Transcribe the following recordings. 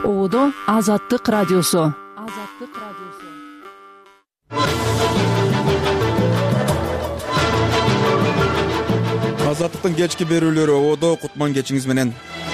Оодо Азаттык радиосу. Азаттыктын кечки берүүлөрү Оодо, кутман кечиңиз менен.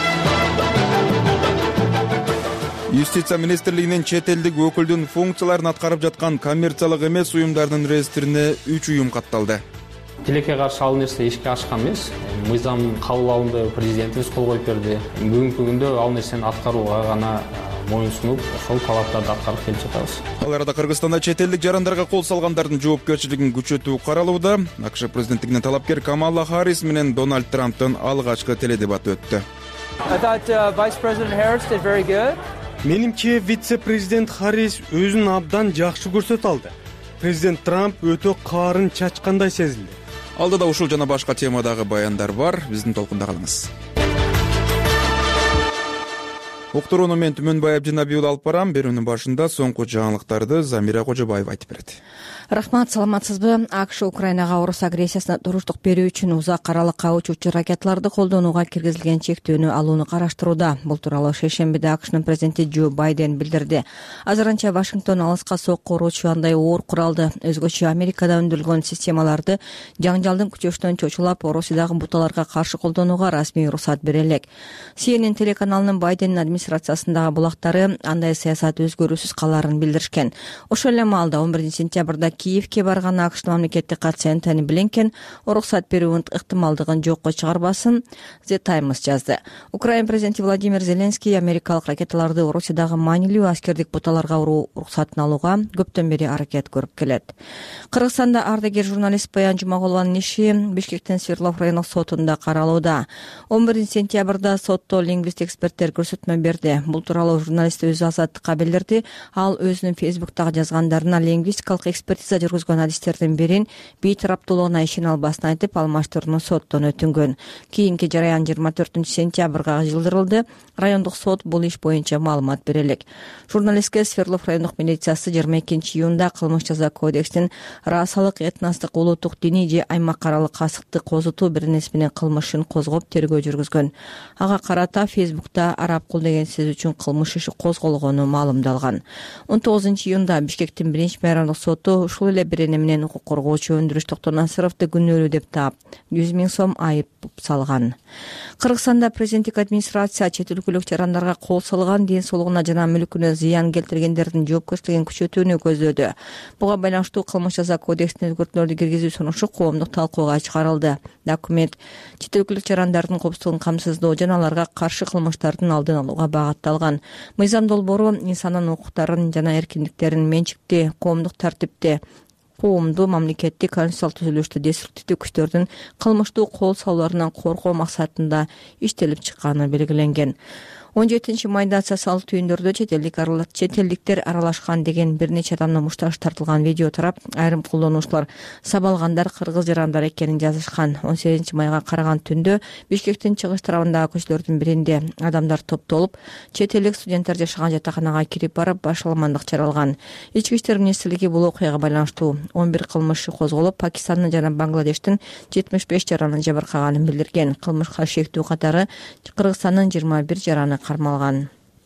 Юстиция министрлигинин чет элдик өкүлдүн функцияларын аткарып жаткан коммерциялык эмес уюмдардын реестрине 3 уюм катталды. Тилекке каршы ал нерсе ишке ашкан эмес. Мыйзам кабыл алынды, президентибиз кол коюп берди. Бүгүнкү күндө ал нерсени аткарууга гана моюнсунуп, ошол талаптарды аткарып келип жатабыз. Ал арада Кыргызстанда чет элдик жарандарга кол салгандардын жоопкерчилигин күчөтүү каралууда. АКШ президенттигине талапкер Камала Харрис менен Дональд Трамптын алгачкы теледебаты өттү. Менимче вице-президент Харрис өзүн абдан жакшы көрсөтө алды. Президент Трамп өтө каарын чачкандай сезилди. Алдыда ушул жана башка темадагы баяндар бар. Биздин толкунда калыңыз. Уктурууну мен Түмөнбай Абдинабиул алып барам. Берүүнүн башында соңку жаңылыктарды Замира Кожобаева айтып берет. Рахмат, саламатсызбы? АКШ Украинага орус агрессиясына туруштук берүү үчүн узак аралыкка учуучу ракеталарды колдонууга киргизилген чектөөнү алууну караштырууда. Бул тууралуу шейшембиде АКШнын президенти Джо Байден билдирди. Азырынча Вашингтон алыска сокко уруучу андай оор куралды, өзгөчө Америкада өндүрүлгөн системаларды жаңжалдын күчөшүнөн чочулап, Орусиядагы буталарга каршы колдонууга расмий уруксат бере элек. CNN телеканалынын Байдендин администрациясындагы булактары андай саясат өзгөрүүсүз калаарын билдиришкен. Ошол эле маалда 11 сентябрда Киевке барган АКШ мамлекеттик катчысы Энтони Блинкен уруксат берүүнүн ыктымалдыгын жокко чыгарбасын The Times жазды. Украина президенти Владимир Зеленский америкалык ракеталарды Орусиядагы маанилүү аскердик буталарга уруу уруксатын алууга көптөн бери аракет көрүп келет. Кыргызстанда ардагер журналист Баян Жумагулованын иши Бишкектин Свердлов райондук сотунда каралууда. 11 сентябрда сотто лингвист эксперттер көрсөтмө берди. Бул тууралуу журналист өзү Азаттыкка билдирди. Ал өзүнүн Фейсбуктагы жазгандарына лингвистикалык экспертиза жүргүзгөн адистердин бирин бейтараптуулугуна ишене албасын айтып, алмаштырууну соттон өтүнгөн. Кийинки жараян 24 сентябрга жылдырылды. Райондук сот бул иш боюнча маалымат бере элек. Журналистке Свердлов райондук милициясы 22 июнда кылмыш жаза кодекстин расалык, этностук, улуттук, диний же аймак аралык касыкты козутуу бирнеси менен кылмышын козгоп тергөө жүргүзгөн. Ага карата Фейсбукта араб кул деген сөз үчүн кылмыш иши козголгону маалымдалган. 19 июнда Бишкектин биринчи райондук соту ушул эле бирени менен укук коргоочу Өндүрүш Токтонасыровду күнөөлүү деп таап 100 000 сом айып салган. Кыргызстанда президенттик администрация чет өлкөлүк жарандарга кол салган, ден соолугуна жана мүлкүнө зыян келтиргендердин жоопкерчилигин күчөтүүнү көздөдү. Буга байланыштуу кылмыш жаза кодексине өзгөртүүлөрдү киргизүү сунушу коомдук талкууга чыгарылды. Документ чет өлкөлүк жарандардын коопсуздугун камсыздоо жана аларга каршы кылмыштардын алдын алууга багытталган. Мыйзам долбоору инсандын укуктарын жана эркиндиктерин менчикти, коомдук тартипти, коомду, мамлекеттик, конституциялык түзүлүштү деструктивдүү күчтөрдүн кылмыштуу кол салууларынан коргоо максатында иштелип чыкканы белгиленген. 17 майда социалдык түйүндөрдө чет элдиктер аралашкан деген бир нече адамдын мушташы тартылган видео тарап, айрым колдонуучулар сабалгандар кыргыз жарандар экенин жазышкан. 18 майга караган түндө Бишкектин чыгыш тарабындагы көчөлөрдүн биринде адамдар топтолуп, чет элдик студенттер жашаган жатаканага кирип барып, башаламандык чаралган. Ички иштер министрлиги бул окуяга байланыштуу 11 кылмыш козголуп, Пакистандын жана Бангладештин 75 жараны жабыркаганын билдирген. Кылмышка шектүү катары Кыргызстандын 21 жараны кармалган.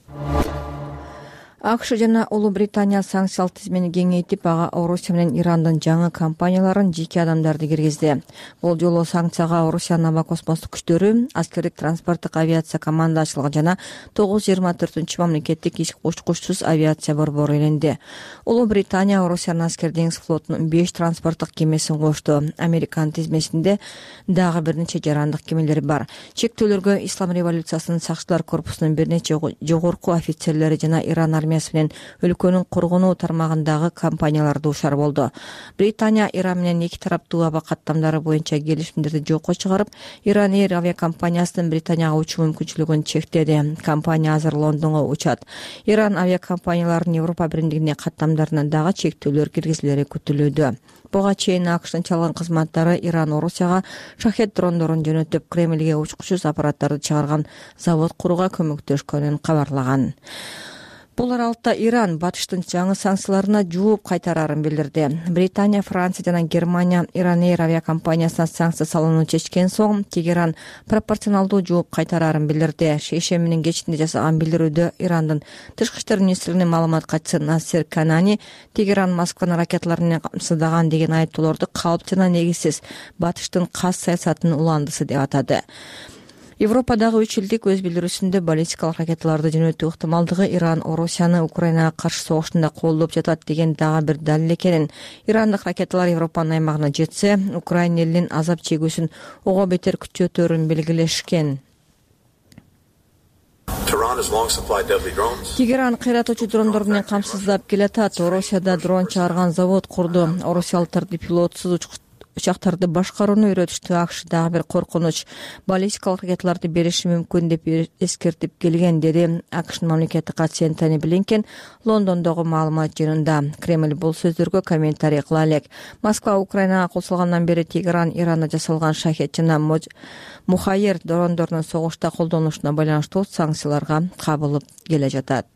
АКШ жана Улуу Британия санкциялык тизмени кеңейтип, ага Орусия менен Ирандын жаңы компанияларын, жеке адамдарды киргизди. Бул жолу санкцияга Орусиянын аба космостук күчтөрү, аскердик транспорттук авиация командачылыгы жана 924-мамлекеттик ич учкучсуз авиация борбору иленди. Улуу Британия Орусиянын аскер деңиз флотунун 5 транспорттук кемесин кошту. Американын тизмесинде дагы бир нече жарандык кемелер бар. Чектөөлөргө Ислам революциясынын сакчылар корпусунун бир нече жогорку офицерлери жана Иран армиясы менен өлкөнүн коргонуу тармагындагы компаниялар дуушар болду. Британия Иран менен эки тараптуу аба каттамдары боюнча келишимдерди жокко чыгарып, Иран Air авиакомпаниясынын Британияга учуу мүмкүнчүлүгүн чектеди. Компания азыр Лондонго учат. Иран авиакомпанияларынын Европа биримдигине каттамдарына дагы чектөөлөр киргизилери күтүлүүдө. Буга чейин АКШтын чалган кызматтары Иран Орусияга шахет дрондорун жөнөтүп, Кремльге учкучсуз аппараттарды чыгарган завод курууга көмөктөшкөнүн кабарлаган. Бул аралыкта Иран батыштын жаңы санкцияларына жооп кайтарарын билдирди. Британия, Франция жана Германия Иран Air авиакомпаниясына санкция салууну чечкен соң Тегеран пропорционалдуу жооп кайтарарын билдирди. Шейшембинин кечинде жасаган билдирүүдө Ирандын тышкы иштер министринин маалымат катчысы Насер Канани Тегеран Москваны ракеталар менен камсыздаган деген айыптоолорду калп жана негизсиз батыштын кас саясатынын уландысы деп атады. Европадагы 3 элдик өз билдирүүсүндө баллистикалык ракеталарды жөнөтүү ыктымалдыгы Иран Орусияны Украинага каршы согушунда колдоп жатат деген дагы бир далил экенин, ирандык ракеталар Европанын аймагына жетсе, Украина элинин азап чегүүсүн ого бетер күчөтөрүн белгилешкен. Тегеран кыйратуучу дрондор менен камсыздап келатат. Орусияда дрон чыгарган завод курду. Орусиялыктарды пилотсуз учактарды башкарууну үйрөтүштү. АКШ дагы бир коркунуч баллистикалык ракеталарды бериши мүмкүн деп эскертип келген, деди АКШнын мамлекеттик катчысы Энтони Блинкен Лондондогу маалымат жыйынында. Кремль бул сөздөргө комментарий кыла элек. Москва Украинага кол салгандан бери Тегеран Иранда жасалган шахет жана мухайер дрондордун согушта колдонулушуна байланыштуу санкцияларга кабылып келе жатат.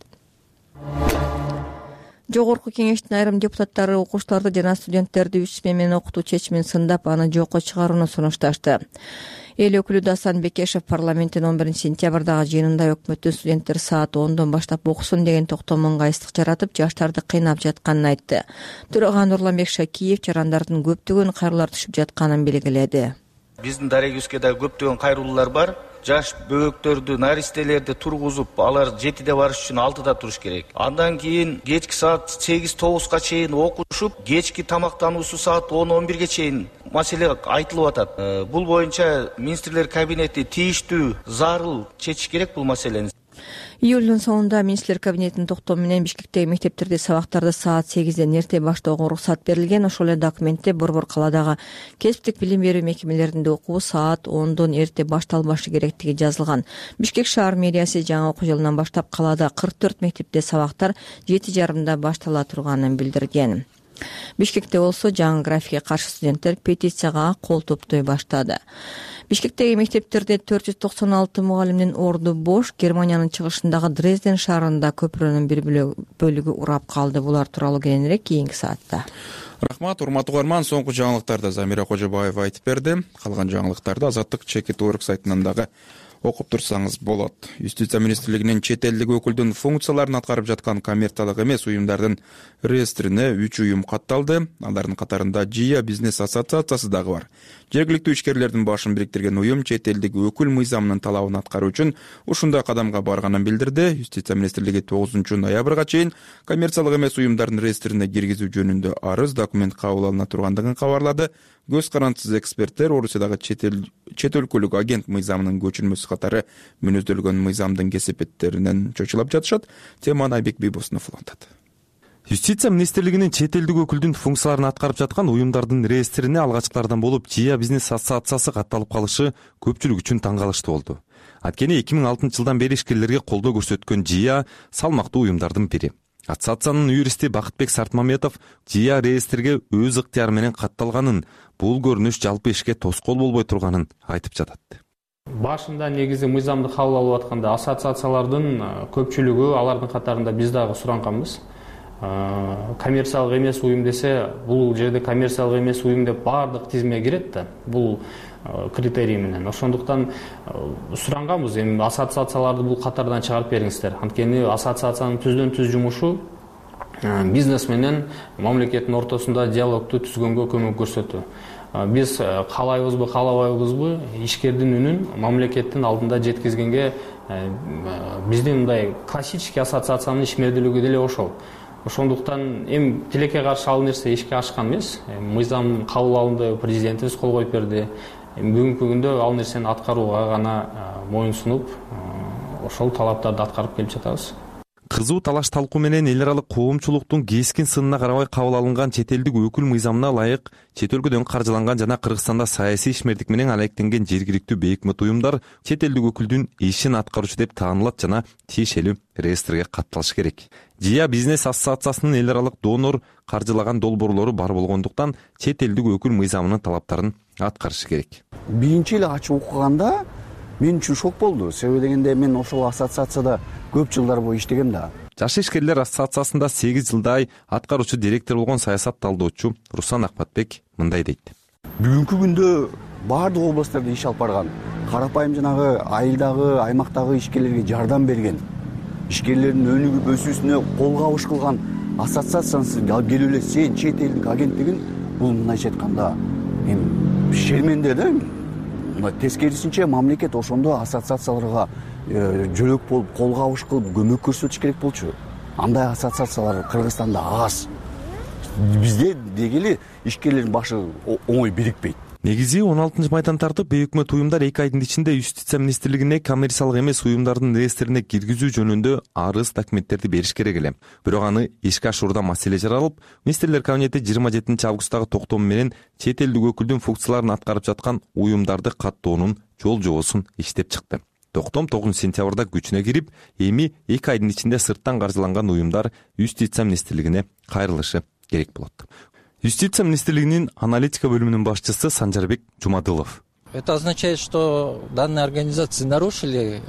Жогорку кеңештин айрым депутаттары окуучуларды жана студенттерди 3 смен менен окутуу чечимин сындап, аны жокко чыгарууну сунушташты. Эл өкүлү Дасан Бекешев парламенттин 11-сентябрдагы жыйынында өкмөттүн студенттер саат 10дон баштап окусун деген токтомун кайсыздык жаратып, жаштарды кыйнап жатканын айтты. Төрага Нурланбек Шакиев жарандардын көптөгөн кайрылар түшүп жатканын белгиледи. Биздин дарегибизге да көптөгөн кайрылуулар бар. Жаш бөбөктөрдү, наристелерди тургузуп, алар 7де барыш үчүн 6да туруш керек. Андан кийин кечки саат 8-9га чейин окушуп, кечки тамактануусу саат 10-11ге чейин маселе айтылып атат. Бул боюнча министрлер кабинети тийиштүү, зарыл чечиш керек бул маселени. Июлдун соңунда министрлер кабинетинин токтому менен Бишкектеги мектептерде сабактарды саат 8ден эрте баштоого уруксат берилген. Ошол эле документте борбор калаадагы кесиптик билим берүү мекемелеринде окуу саат 10дон эрте башталбашы керектиги жазылган. Бишкек шаар мэриясы жаңы окуу жылынан баштап калаада 44 мектепте сабактар 7:30да баштала турганын билдирген. Бишкекте болсо жаңы графикке каршы студенттер петицияга кол топтой баштады. Бишкектеги мектептерде 496 мугалимдин орду бош. Германиянын чыгышындагы Дрезден шаарында көпүрөнүн бир бөлүгү урап калды. Булар тууралуу кийинирээк кийинки саатта. Рахмат, урматтуу угарман. Соңку жаңылыктарды Замира Кожобаева айтып берди. Калган жаңылыктарды Азаттык Чекит.org сайтынан дагы окуп турсаңыз болот. Юстиция министрлигинин чет элдик өкүлдүн функцияларын аткарып жаткан коммерциялык эмес уюмдардын реестрине 3 уюм катталды. Алардын катарында ЖИА бизнес ассоциациясы дагы бар. Жергиликтүү ишкерлердин башын бириктирген уюм чет элдик өкүл мыйзамынын талабын аткаруу үчүн ушундай кадамга барганын билдирди. Юстиция министрлиги 9 ноябрга чейин коммерциялык эмес уюмдардын реестрине киргизүү жөнүндө арыз документ кабыл алына тургандыгын кабарлады. Көз карандысыз эксперттер Орусиядагы чет өлкөлүк агент мыйзамынын көчүрмөсү катары мүнөздөлгөн мыйзамдын кесепеттеринен чочулап жатышат. Теманы Айбек Бийбосунов улантат. Юстиция министрлигинин чет элдик өкүлдүн функцияларын аткарып жаткан уюмдардын реестрине алгачкылардан болуп ЖИА бизнес ассоциациясы катталып калышы көпчүлүк үчүн таң калыштуу болду. Анткени 2006 жылдан бери ишкерлерге колдоо көрсөткөн ЖИА салмактуу уюмдардын бири. Ассоциациянын юристи Бакытбек Сартмаметов ЖИА реестрге өз ыктыяры менен катталганын, бул көрүнүш жалпы ишке тоскоол болбой турганын айтып жатат. Башында негизи мыйзамды кабыл алып атканда ассоциациялардын көпчүлүгү, алардын катарында биз дагы суранганбыз. Коммерциялык эмес уюм десе, бул жерде коммерциялык эмес уюм деп баардык тизимге кирет да. Бул критерий менен. Ошондуктан суранганбыз, эми ассоциацияларды бул катардан чыгарып бериңиздер. Анткени ассоциациянын түздөн-түз жумушу бизнес менен мамлекеттин ортосунда диалогду түзгөнгө көмөк көрсөтүү. Биз каалайбызбы, каалабайбызбы, ишкердин үнүн мамлекеттин алдында жеткизгенге биздин мындай классический ассоциациянын ишмердүүлүгү деле ошол. Ошондуктан эми тилекке каршы ал нерсе ишке ашкан эмес. Мыйзам кабыл алынды, президентибиз кол коюп берди. Бүгүнкү күндө ал нерсени аткарууга гана моюн сунуп, ошол талаптарды аткарып келип жатабыз. Кызуу талаш талкуу менен эл аралык коомчулуктун кескин сынына карабай кабыл алынган чет элдик өкүл мыйзамына ылайык чет өлкөдөн каржыланган жана Кыргызстанда саясий ишмердик менен алектенген жергиликтүү бейөкмөт уюмдар чет элдик өкүлдүн ишин аткаруучу деп таанылат жана тиешелүү реестрге катталышы керек. ЖИА бизнес ассоциациясынын эл аралык донор каржылаган долбоорлору бар болгондуктан чет элдик өкүл мыйзамынын талаптарын аткарышы керек. Биринчи эле ачып окуганда мен үчүн шок болду. Себеби дегенде мен ошол ассоциацияда көп жылдар бою иштегем да. Жаш ишкерлер ассоциациясында 8 жылдай аткаруучу директор болгон саясат талдоочу Руслан Акпатбек мындай дейт. Бүгүнкү күндө баардык областтарда иш алып барган, карапайым жанагы айылдагы, аймактагы ишкерлерге жардам берген, ишкерлердин өнүгүп өсүүсүнө кол кабыш кылган ассоциациясы алып келип эле сен чет элдик агенттигин, бул мындайча айтканда шерменде да. Тескерисинче мамлекет ошондо ассоциацияларга жөлөк болуп, кол кабыш кылып, көмөк көрсөтүш керек болчу. Андай ассоциациялар Кыргызстанда аз. Бизде дегели ишкерлердин башы оңой бирикпейт. Негизи 16 майдан тартып, өкмөт уюмдар 2 айдын ичинде Юстиция министрлигине коммерциялык эмес уюмдардын реестрине киргизүү жөнүндө арыз документтерди бериш керек эле. Бирок аны ишке ашуурда маселе жаралып, министрлер кабинети 27 августтагы токтому менен чет элдик өкүлдүн функцияларын аткарып жаткан уюмдарды каттоонун жол жобосун иштеп чыкты. Токтом 9 сентябрда күчүнө кирип, эми 2 айдын ичинде сырттан каржыланган уюмдар Юстиция министрлигине кайрылышы керек болот. Юстиция министрлигинин аналитика бөлүмүнүн башчысы Санжарбек Жумадылов. Это означает, что данные организации нарушили.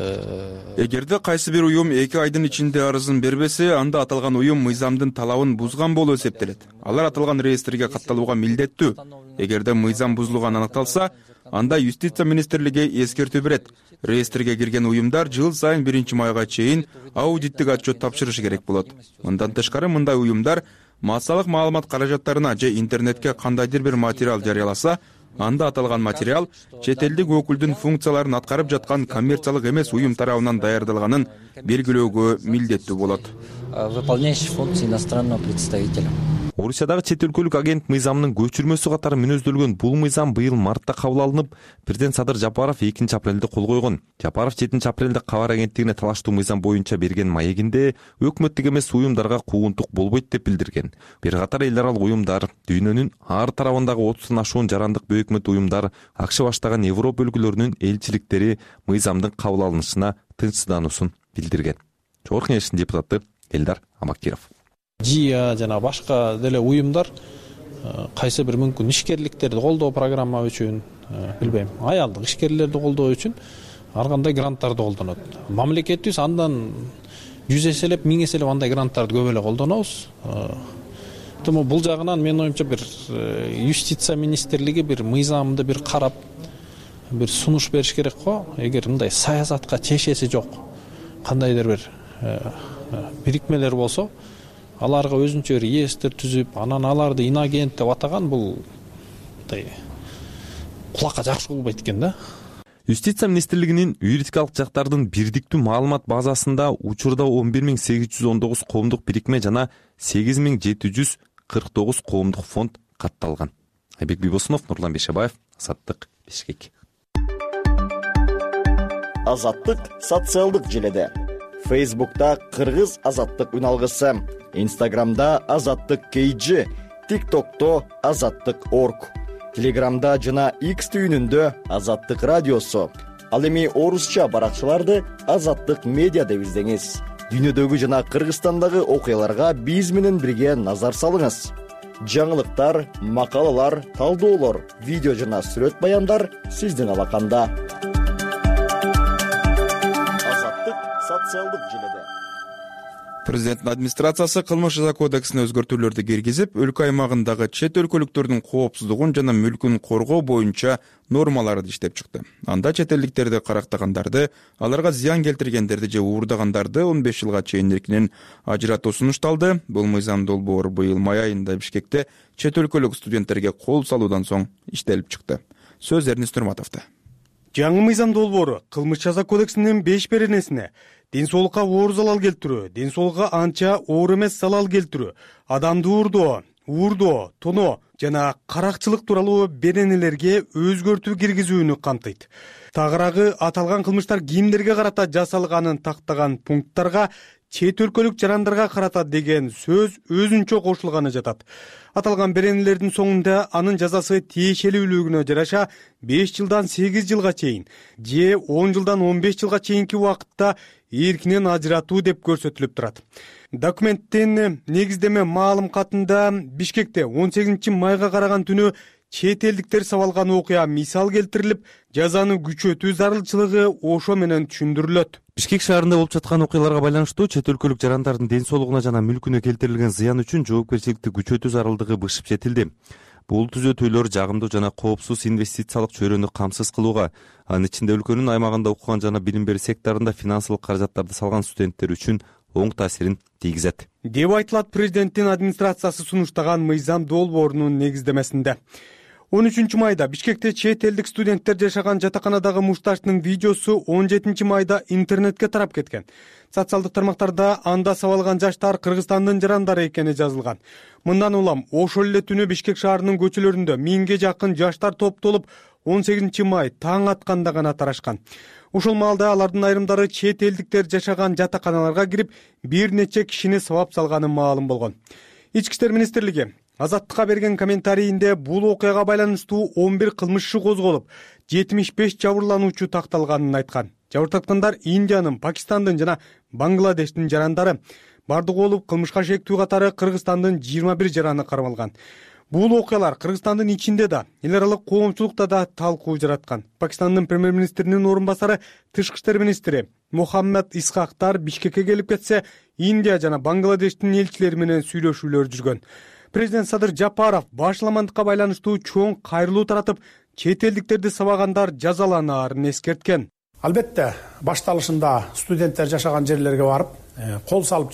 Эгерде кайсы бир уюм 2 айдын ичинде арызын бербесе, анда аталган уюм мыйзамдын талабын бузган болуп эсептелет. Алар аталган реестрге катталууга милдеттүү. Эгерде мыйзам бузулганы аныкталса, анда Юстиция министрлиги эскертүү берет. Реестрге кирген уюмдар жыл сайын 1-майга чейин аудиттик отчет тапшырышы керек болот. Мындан тышкары мындай уюмдар массалык маалымат каражаттарына же интернетке кандайдыр бир материал жарыяласа, анда аталган материал чет элдик өкүлдүн функцияларын аткарып жаткан коммерциялык эмес уюм тарабынан даярдалганын белгилөөгө милдеттүү болот. Выполняющий функции иностранного представителя. Орусиядагы чет өлкөлүк агент мыйзамынын көчүрмөсү катары мүнөздөлгөн бул мыйзам быйыл мартта кабыл алынып, президент Садыр Жапаров 2 апрелде кол койгон. Жапаров 7 апрелде кабар агенттигине талаштуу мыйзам боюнча берген маегинде өкмөттүк эмес уюмдарга куугунтук болбойт деп билдирген. Бир катар эл аралык уюмдар, дүйнөнүн ар тарабындагы 30тан ашуун жарандык бейөкмөт уюмдар, акш баштаган Европа өлкөлөрүнүн элчиликтери мыйзамдын кабыл алынышына тынчсыздануусун билдирген. Чогорку Кеңештин депутаты Элдар Амакиров. ЖИА жана башка деле уюмдар кайсы бир мүмкүн ишкерликтерди колдоо программа үчүн, билбейм, аялдык ишкерлерди колдоо үчүн ар кандай гранттарды колдонот. Мамлекетибиз андан 100 эселеп, 1000 эселеп андай гранттарды көп эле колдонобуз. Бул жагынан менин оюмча бир Юстиция министрлиги бир мыйзамды бир карап, бир сунуш бериш керек го. Эгер мындай саясатка чешеси жок кандайдыр бир бирикмелер болсо, аларга өзүнчө реестр түзүп, анан аларды инагент деп атаган бул кулакка жакшы болбойт экен да. Юстиция министрлигинин юридикалык жактардын бирдиктүү маалымат базасында учурда 11819 коомдук бирикме жана 8749 коомдук фонд катталган. Айбек Бибосунов, Нурлан Бешебаев, Азаттык, Бишкек. Азаттык социалдык желеде. Фейсбукта Кыргыз Азаттык үналгысы, Инстаграмда Азаттык KG, ТикТокто Азаттык.орг, Телеграмда жана X түйүнүндө Азаттык радиосу. Ал эми орусча баракчаларды Азаттык медиа деп издеңиз. Дүйнөдөгү жана Кыргызстандагы окуяларга биз менен бирге назар салыңыз. Жаңылыктар, макалалар, талдоолор, видео жана сүрөт баяндар сиздин алаканда. Азаттык социалдык желеде. Президенттин администрациясы кылмыш жаза кодексине өзгөртүүлөрдү киргизип, өлкө аймагындагы чет өлкөлүктөрдүн коопсуздугун жана мүлкүн коргоо боюнча нормаларды иштеп чыкты. Анда чет элдиктерди карактагандарды, аларга зыян келтиргендерди же уурдагандарды 15 жылга чейин эркинен ажыратуу сунушталды. Бул мыйзам долбоор быйыл май айында Бишкекте чет өлкөлүк студенттерге кол салуудан соң иштелип чыкты. Сөз Эрнест Нурматовдо. Жаңы мыйзам долбоору кылмыш жаза кодексинин 5 беренесине ден соолукка оор залал келтирүү, ден соолукка анча оор эмес залал келтирүү, адамды уурдоо, тоноо жана каракчылык тууралуу беренелерге өзгөртүү киргизүүнү камтыйт. Тагыраагы аталган кылмыштар кимдерге карата жасалганын тактаган пункттарга чет өлкөлүк жарандарга карата деген сөз өзүнчө кошулганы жатат. Аталган беренелердин соңунда анын жазасы тиешелүүлүгүнө жараша 5 жылдан 8 жылга чейин же 10 жылдан 15 жылга чейинки убакытта эркинен ажыратуу деп көрсөтүлүп турат. Документтин негиздеме маалым катында Бишкекте 18 майга караган түнү чет элдиктер сабалган окуя мисал келтирилип, жазаны күчөтүү зарылчылыгы ошо менен түшүндүрүлөт. Бишкек шаарында болуп жаткан окуяларга байланыштуу чет өлкөлүк жарандардын ден соолугуна жана мүлкүнө келтирилген зыян үчүн жоопкерчиликти күчөтүү зарылдыгы бышып жетилди. Бул түзөтүүлөр жагымдуу жана коопсуз инвестициялык чөйрөнү камсыз кылууга, анын ичинде өлкөнүн аймагында окуган жана билим берүү секторунда финансылык каражаттарды салган студенттер үчүн оң таасирин тийгизет деп айтылат президенттин администрациясы сунуштаган мыйзам долбоорунун негиздемесинде. 13 майда Бишкекте чет элдик студенттер жашаган жатаканадагы мушташтын видеосу 17 майда интернетке тарап кеткен. Социалдык тармактарда анда сабалган жаштар Кыргызстандын жарандары экени жазылган. Мындан улам ошол эле түнү Бишкек шаарынын көчөлөрүндө 1000ге жакын жаштар топтолуп 18 май таң атканда гана тарашкан. Ошол маалда алардын айрымдары чет элдиктер жашаган жатаканаларга кирип, бир нече кишини сабап салганы маалым болгон. Ички иштер министрлиги Азаттыкка берген комментарийинде бул окуяга байланыштуу 11 кылмыш иши козголуп, 75 жабырлануучу такталганын айткан. Жабыртаткандар Индиянын, Пакистандын жана Бангладештин жарандары. Бардыгы болуп, кылмышка шектүү катары Кыргызстандын 21 жараны кармалган. Бул окуялар Кыргызстандын ичинде да, эл аралык коомчулукта да талкуу жараткан. Пакистандын премьер-министринин орун басары, тышкы иштер министри Мухаммад Исхактар Бишкекке келип кетсе, Индия жана Бангладештин элчилери менен сүйлөшүүлөр жүргөн. Президент Садыр Жапаров башламандыкка байланыштуу чоң кайрылуу таратып, чет элдиктерди сабагандар жазаланаарын эскерткен. Албетте, башталышында студенттер жашаган жерлерге барып, кол салып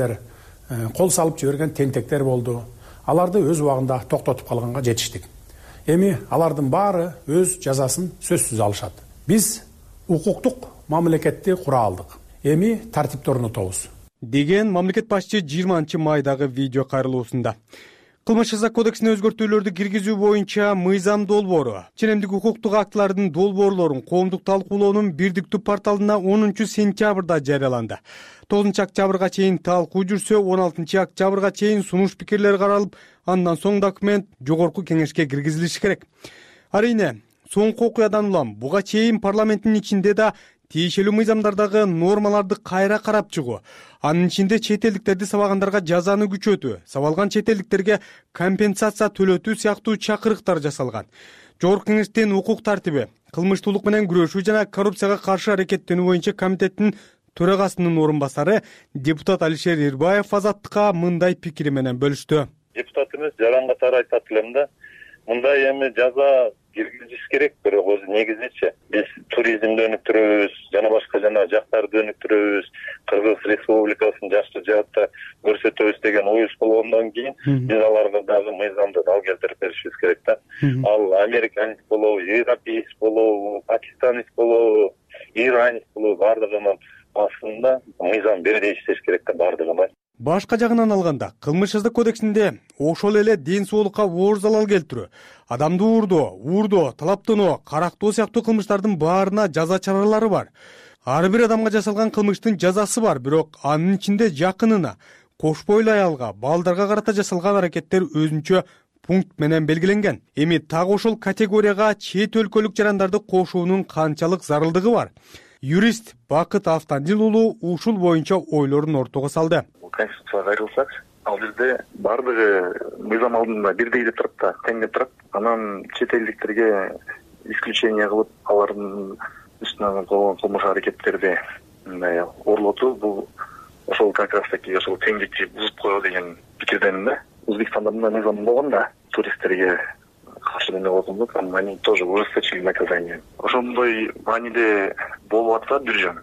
жиберген тентектер болду. Аларды өз убагында токтотуп калганга жетиштик. Эми алардын баары өз жазасын сөзсүз алышат. Биз укуктук мамлекетти кура алдык. Эми тартипти орнотобуз деген мамлекет башчы 20 майдагы видео кайрылуусунда. Кылмыш жаза кодексине өзгөртүүлөрдү киргизүү боюнча мыйзам долбоору, ченемдик укуктук актылардын долбоорлорун коомдук талкуулоонун бирдиктүү порталына 10 сентябрда жарыяланды. 9 октябрга чейин талкуу жүрсө, 16 октябрга чейин сунуш пикирлер каралып, андан соң документ жогорку кеңешке киргизилиши керек. Арийне, соңку окуядан улам буга чейин парламенттин ичинде да тиешелүү мыйзамдардагы нормаларды кайра карап чыгуу, анын ичинде чет элдиктерди сабагандарга жазаны күчөтүү, сабалган чет элдиктерге компенсация төлөтүү сыяктуу чакырыктар жасалган. Жогорку кеңештин укук тартиби, кылмыштуулук менен күрөшүү жана коррупцияга каршы аракеттенүү боюнча комитеттин төрагасынын орун басары депутат Алишер Ирбаев Азаттыкка мындай пикири менен бөлүштү. Депутатыбыз жаран катары айтат элем да, мындай эми жаза киргизиш керек, бирок өзү негизичи биз туризмди өнүктүрөбүз, жана башка жактарды өнүктүрөбүз, Кыргыз Республикасын жакшы жаатта көрсөтөбүз деген оюбуз болгондон кийин биз аларга дагы мыйзамды дал келтирип беришибиз керек да. Ал американец болобу, европеец болобу, пакистанец болобу, иранец болобу, бардыгынын басында мыйзам бирдей иштеш керек да бардыгына. Башка жагынан алганда, кылмыш жаза кодексинде ошол эле ден соолукка оор залал келтирүү, адамды уурдоо, талаптануу, карактоо сыяктуу кылмыштардын баарына жаза чаралары бар. Ар бир адамга жасалган кылмыштын жазасы бар, бирок анын ичинде жакынына, кош бойлуу аялга, балдарга карата жасалган аракеттер өзүнчө пункт менен белгиленген. Эми так ошол категорияга чет өлкөлүк жарандарды кошуунун канчалык зарылдыгы бар? Юрист Бакыт Автандил уулу ушул боюнча ойлорун ортого салды. Конституцияга кайрылсак, ал жерде бардыгы мыйзам алдында бирдей деп турат да, тең деп турат. Анан чет элдиктерге исключение кылып, алардын үстүнөн кылган кылмыш аракеттерди мындай орлотуу, бул ошол как раз таки ошол теңдикти бузуп коёу деген пикирденмин да. Өзбекстанда мындай мыйзам болгон да, туристтерге каршы эмне болгондук, они тоже ужесточили наказание. Ошондой мааниде болуп атат бир жөн.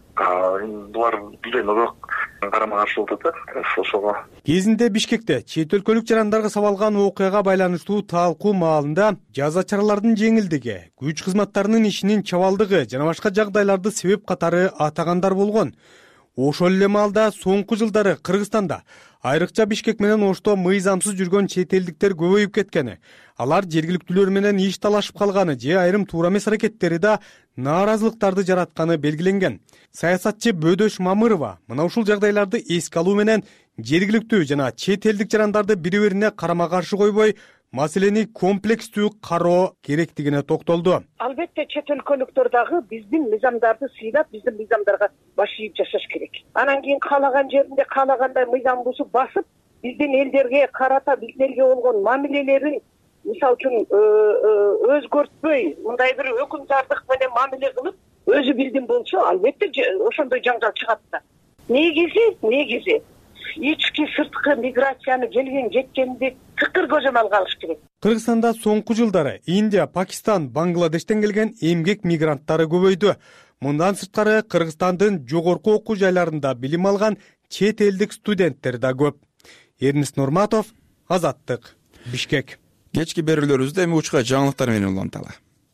Булар билбейм, бирок карама каршы болуп атат ошого. Кезинде Бишкекте чет өлкөлүк жарандарга сабалган окуяга байланыштуу талкуу маалында жаза чаралардын жеңилдиги, күч кызматтарынын ишинин чабалдыгы жана башка жагдайларды себеп катары атагандар болгон. Ошол эле маалда соңку жылдары Кыргызстанда айрыкча Бишкек менен Ошто мыйзамсыз жүргөн чет элдиктер көбөйүп кеткени, алар жергиликтүүлөр менен иш талашып калганы же айрым туура эмес аракеттери да нааразылыктарды жаратканы белгиленген. Саясатчы Бөдөш Мамырова мына ушул жагдайларды эске алуу менен жергиликтүү жана чет элдик жарандарды бири-бирине карама каршы койбой, маселени комплекстүү кароо керектигине токтолду. Албетте чет өлкөлүктөр дагы биздин мыйзамдарды сыйлап, биздин мыйзамдарга баш ийип жашаш керек. Анан кийин каалаган жеринде каалагандай мыйзам бузуп басып, биздин элдерге карата, биздин элге болгон мамилелерин мисалы үчүн өзгөртпөй мындай бир өкүмдардык менен мамиле кылып өзү билдим болсо, албетте ошондой жаңжал чыгат да. Негизи ички сырткы миграцияны келген жеткенди тыкыр көзөмөлгө алыш керек. Кыргызстанда соңку жылдары Индия, Пакистан, Бангладештен келген эмгек мигранттары көбөйдү. Мындан сырткары Кыргызстандын жогорку окуу жайларында билим алган чет элдик студенттер да көп. Эрнис Нурматов, Азаттык, Бишкек. Кечки берүүлөрүбүздө эми учка жаңылыктар менен уланталы.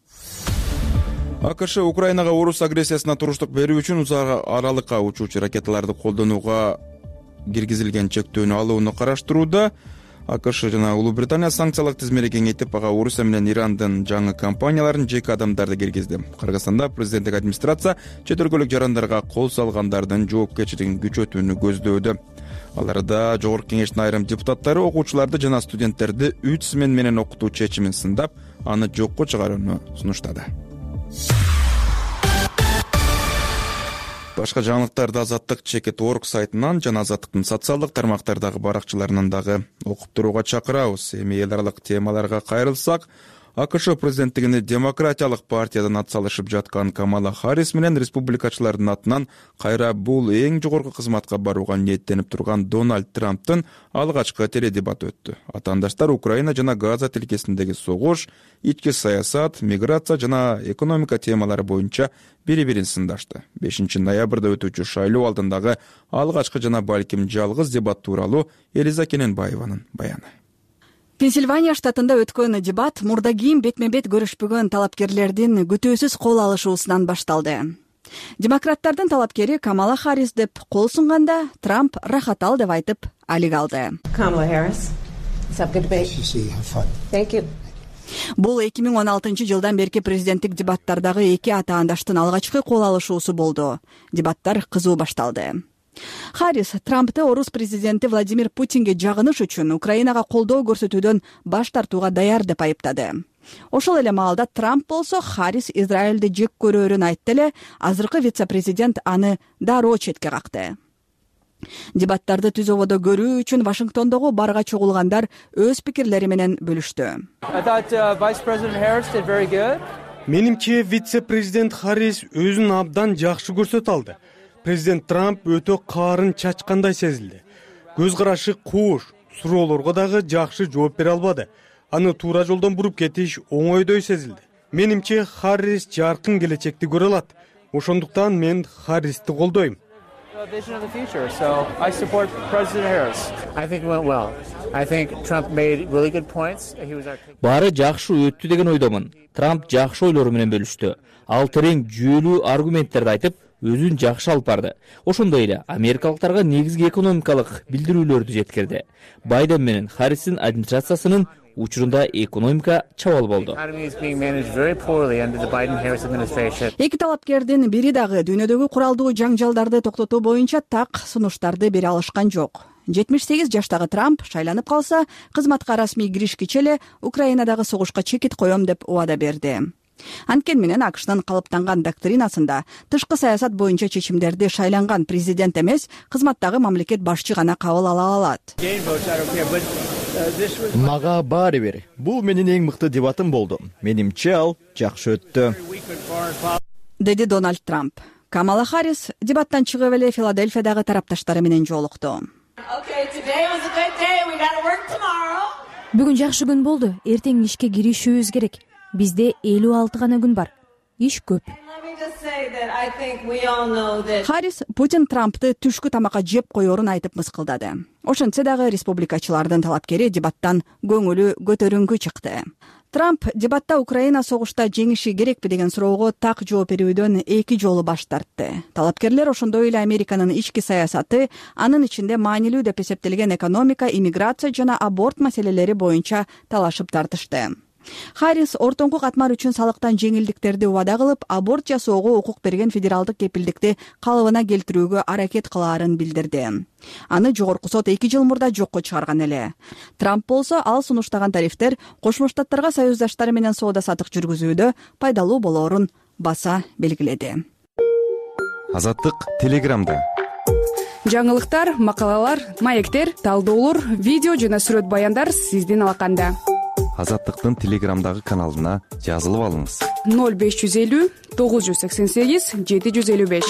АКШ Украинага орус агрессиясына туруштук берүү үчүн узак аралыкка учуучу ракеталарды колдонууга киргизилген чектөөнү алууну караштырууда. АКШ жана Улуу Британия санкциялык тизмени кеңейтип, ага Орусия менен Ирандын жаңы компанияларын, жеке адамдарды киргизди. Кыргызстанда президенттик администрация чет өлкөлүк жарандарга кол салгандардын жоопкерчилигин күчөтүүнү көздөөдө. Аларда Жогорку Кеңештин айрым депутаттары окуучуларды жана студенттерди 3 смен менен окутуу чечимин сындап, аны жокко чыгарууну сунуштады. Башка жаңылыктарды Азаттык.org сайтынан жана Азаттыктын социалдык тармактардагы баракчаларынан дагы окуп турууга чакырабыз. Эми эл аралык темаларга кайрылсак, АКШ президенттигине демократиялык партиядан атсалышып жаткан Камала Харрис менен республикачылардын атынан кайра бул эң жогорку кызматка барууга ниеттенип турган Дональд Трамптын алгачкы теледебаты өттү. Атаандаштар Украина жана Газа тилкесиндеги согуш, ички саясат, миграция жана экономика темалары боюнча бири-бирин сындашты. 5 ноябрда өтүүчү шайлоо алдындагы алгачкы жана балким жалгыз дебат тууралуу Элиза Кененбаеванын баяны. Пенсильвания штатында өткөн дебат мурда кийин бетме-бет көрүшпөгөн талапкерлердин күтүүсүз кол алышуусунан башталды. Демократтардын талапкери Камала Харрис деп кол сунганда, Трамп рахат ал деп айтып, алик алды. Бул 2016 жылдан берки президенттик дебаттардагы эки атаандаштын алгачкы кол алышуусу болду. Дебаттар кызуу башталды. Харрис Трампты орус президенти Владимир Путинге жагыныш үчүн Украинага колдоо көрсөтүүдөн баш тартууга даяр деп айыптады. Ошол эле маалда Трамп болсо Харрис Израилди жек көрөөрүн айтты эле, азыркы вице-президент аны дароо четке какты. Дебаттарды түз ободо көрүү үчүн Вашингтондогу барга чогулгандар өз пикирлери менен бөлүштү. Менимче вице-президент Харрис өзүн абдан жакшы көрсөтө алды. Президент Трамп өтө каарын чачкандай сезилди. Көз карашы кууш, суроолорго дагы жакшы жооп бере албады. Аны туура жолдон буруп кетиш оңойдой сезилди. Менимче Харрис жаркын келечекти көрө алат. Ошондуктан мен Харристи колдойм. Баары жакшы өттү деген ойдомун. Трамп жакшы ойлору менен бөлүштү. Ал терең жүйөлүү аргументтерди айтып, өзүн жакшы алып барды. Ошондой эле америкалыктарга негизги экономикалык билдирүүлөрдү жеткирди. Байден менен Харристин администрациясынын учурунда экономика чабал болду. Эки талапкердин бири дагы дүйнөдөгү куралдуу жаңжалдарды токтотуу боюнча так сунуштарды бере алышкан жок. 78 жаштагы Трамп шайланып калса, кызматка расмий киришкиче эле Украинадагы согушка чекит коем деп убада берди. Анткени менен АКШнын калыптанган доктринасында тышкы саясат боюнча чечимдерди шайланган президент эмес, кызматтагы мамлекет башчы гана кабыл ала алат. Мага баары бир. Бул менин эң мыкты дебатым болду. Менимче ал жакшы өттү, деди Дональд Трамп. Камала Харрис дебаттан чыгып эле Филадельфиядагы тарапташтары менен жолукту. Бүгүн жакшы күн болду. Эртең ишке киришүүбүз керек. Бизде 56 гана күн бар. Иш көп. Харрис Путин Трампты түшкү тамакка жеп коерун айтып мыскылдады. Ошентсе дагы республикачылардын талапкери дебаттан көңүлү көтөрүнгү чыкты. Трамп дебатта Украина согушта жеңиши керекпи деген суроого так жооп берүүдөн эки жолу баш тартты. Талапкерлер ошондой эле Американын ички саясаты, анын ичинде маанилүү деп эсептелген экономика, иммиграция жана аборт маселелери боюнча талашып тартышты. Харрис ортоңку катмар үчүн салыктан жеңилдиктерди убада кылып, аборт жасоого укук берген федералдык кепилдикти калыбына келтирүүгө аракет кылаарын билдирди. Аны жогорку сот 2 жыл мурда жокко чыгарган эле. Трамп болсо ал сунуштаган тарифтер Кошмо Штаттарга союздаштары менен соода сатык жүргүзүүдө пайдалуу болоорун баса белгиледи. Азаттык Телеграмда. Жаңылыктар, макалалар, маектер, талдоолор, видео жана сүрөт баяндар сиздин алаканда. Азаттыктын телеграмдагы каналына жазылып алыңыз. 0550 988 755.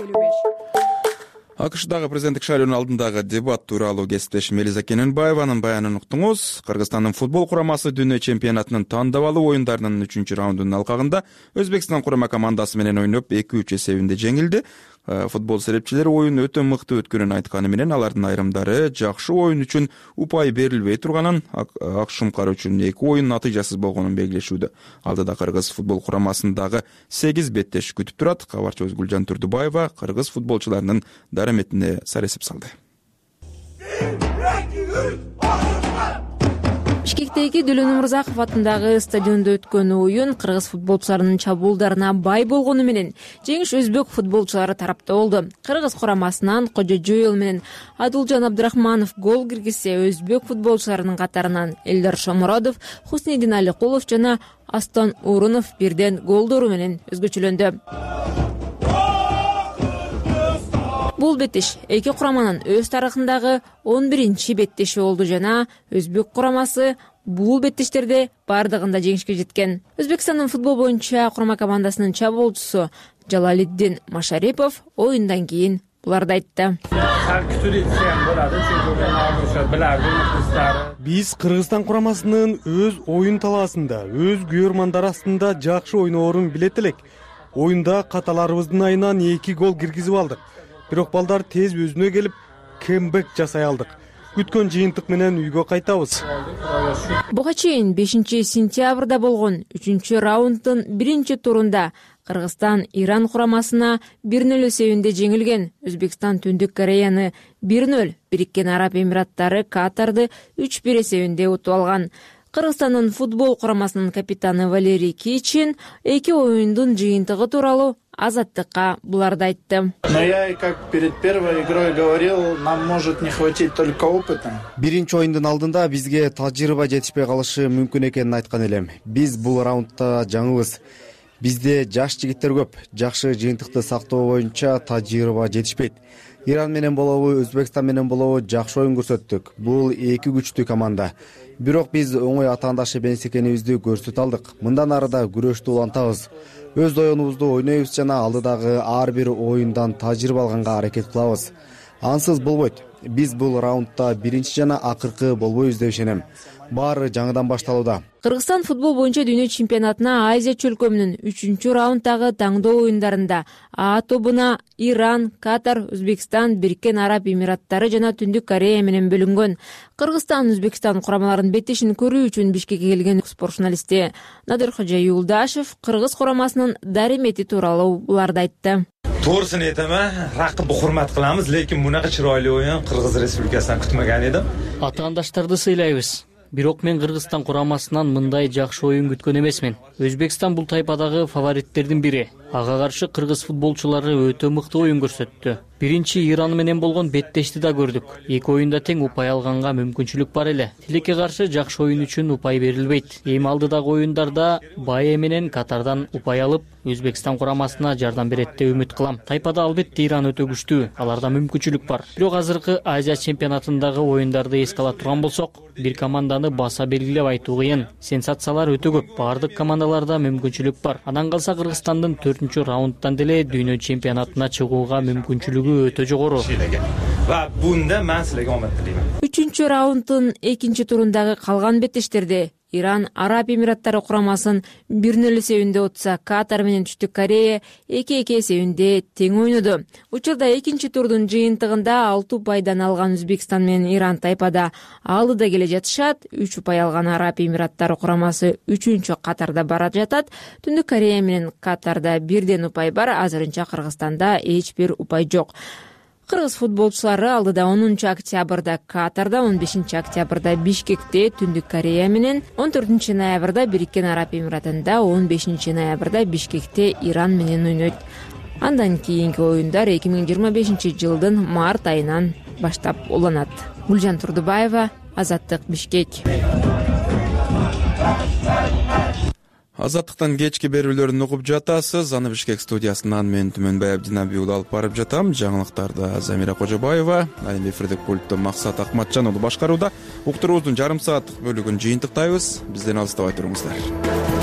АКШдагы президенттик шайлоонун алдындагы дебат тууралуу кесиптеш Мелиза Кененбаеванын баянын уктуңуз. Кыргызстандын футбол курамасы дүйнө чемпионатынын тандабалуу оюндарынын 3-раундунун алкагында Өзбекстан курама командасы менен ойноп 2-3 эсебинде жеңилди. Футбол серепчилери оюн өтө мыкты өткөнүн айтканы менен алардын айрымдары жакшы оюн үчүн упай берилбей турганын, ак шумкар үчүн 2 оюн натыйжасыз болгонун белгилешүүдө. Алдыда Кыргыз футбол курамасындагы 8 беттеш күтүп турат. Кабарчыбыз Гүлжан Турдубаева кыргыз футболчуларынын дараметине саресип салды. Бишкектеги Дүлөн Умурзаков атындагы стадиондо өткөн оюн кыргыз футболчуларынын чабуулдарына бай болгону менен жеңиш өзбек футболчулары тарапта болду. Кыргыз курамасынан Кожо Жоел менен Адулжан Абдрахманов гол киргизсе, өзбек футболчуларынын катарынан Элдар Шомородов, Хуснидин Аликулов жана Астан Урунов бирден голдору менен өзгөчөлөндү. Бул беттеш эки кураманын өз тарыхындагы 11-чи беттеши болду жана өзбек курамасы бул беттештерде бардыгында жеңишке жеткен. Өзбекстандын футбол боюнча курама командасынын чабуулчусу Жалалиддин Машарипов оюндан кийин буларды айтты. Биз Кыргызстан курамасынын өз оюн талаасында, өз күйөрмандар астында жакшы ойноорун билет элек. Оюнда каталарыбыздын айынан 2 гол киргизип алдык. Бирок балдар тез өзүнө келип, кембек жасай алдык. Күткөн жыйынтык менен үйгө кайтабыз. Буга чейин 5-сентябрда болгон 3-раунддун 1-турунда Кыргызстан Иран курамасына 1-0 эсебинде жеңилген. Өзбекстан Түндүк Кореяны 1-0, Бириккен Араб Эмираттары Катарды 3-1 эсебинде утуп алган. Кыргызстандын футбол курамасынын капитаны Валерий Кичин эки оюндун жыйынтыгы тууралуу Азаттыкка буларды айтты. Но я и как перед первой игрой говорил, нам может не хватить только опыта. Биринчи оюндун алдында бизге тажрыйба жетишпей калышы мүмкүн экенин айткан элем. Биз бул раундда жаңыбыз. Бизде жаш жигиттер көп. Жакшы жыйынтыкты сактоо боюнча тажрыйба жетишпейт. Иран менен болобу, Өзбекстан менен болобу жакшы оюн көрсөттүк. Бул эки күчтүү команда. Бирок биз оңой атаандаш эмес экенибизди көрсөтө алдык. Мындан ары да күрөштү улантабыз. Өз оюнубузду ойнойбуз жана алдыдагы ар бир оюндан тажрыйба алганга аракет кылабыз. Ансыз болбойт. Биз бул раундда биринчи жана акыркы болбойбуз деп ишенем. Баары жаңыдан башталууда. Кыргызстан футбол боюнча дүйнө чемпионатына Азия чөлкөмүнүн 3-раунддагы таңдоо оюндарында А тобуна Иран, Катар, Өзбекстан, Бириккен Араб Эмираттары жана Түндүк Корея менен бөлүнгөн. Кыргызстан, Өзбекстан курамаларынын беттешин көрүү үчүн Бишкекке келген спорт журналисти Надырхожа Юлдашев кыргыз курамасынын даремети тууралуу буларды айтты. To'g'risini aytaman, raqibni hurmat qilamiz, lekin bunaqa chiroyli o'yin Qirg'iz Respublikasidan kutmagan edim. Атаандаштарды сыйлайбыз. Бирок мен Кыргызстан курамасынан мындай жакшы оюн күткөн эмесмин. Өзбекстан бул тайпадагы фавориттердин бири. Ага каршы кыргыз футболчулары өтө мыкты оюн көрсөттү. Биринчи Иран менен болгон беттешти да көрдүк. Эки оюнда тең упай алганга мүмкүнчүлүк бар эле. Тилекке каршы жакшы оюн үчүн упай берилбейт. Эми алдыдагы оюндарда Бае менен Катардан упай алып, Өзбекстан курамасына жардам берет деп үмүт кылам. Тайпада албетте Иран өтө күчтүү, аларда мүмкүнчүлүк бар. Бирок азыркы Азия чемпионатындагы оюндарды эске ала турган болсок, бир команданы баса белгилеп айтуу кыйын. Сенсациялар өтө көп. Бардык командаларда мүмкүнчүлүк бар. Андан калса Кыргызстандын 4-раунддан деле дүйнө чемпионатына чыгууга мүмкүнчүлүгү өтө жогору. Va bunda men sizlarga omad tilayman. 3-раунддун 2-турундагы калган беттештерде Иран Араб Эмираттары курамасын 1-0 эсебинде утса, Катар менен Түштүк Корея 2-2 эсебинде тең ойноду. Учурда 2-турдун жыйынтыгында 6 упайдан алган Өзбекстан менен Иран тайпада алдыда келе жатышат. 3 упай алган Араб Эмираттары курамасы 3-чү катарда бара жатат. Түндүк Корея менен Катарда бирден упай бар. Азырынча Кыргызстанда эч бир упай жок. Кыргыз футболчулары алдыда 10-октябрда Катарда, 15-октябрда Бишкекте Түндүк Корея менен, 14-ноябрда Бириккен Араб Эмиратында, 15-ноябрда Бишкекте Иран менен ойнойт. Андан кийинки оюндар 2025-жылдын март айынан баштап уланат. Гүлжан Турдубаева, Азаттык, Бишкек. Азаттыктын кечки берүүлөрүн угуп жатасыз. Аны Бишкек студиясынан мен Түмөнбай Абдинабий уулу алып барып жатам. Жаңылыктарды Замира Кожобаева, айым эфирдик пультту Максат Акматжан уулу башкарууда. Уктуруубуздун жарым сааттык бөлүгүн жыйынтыктайбыз. Бизден алыстабай туруңуздар.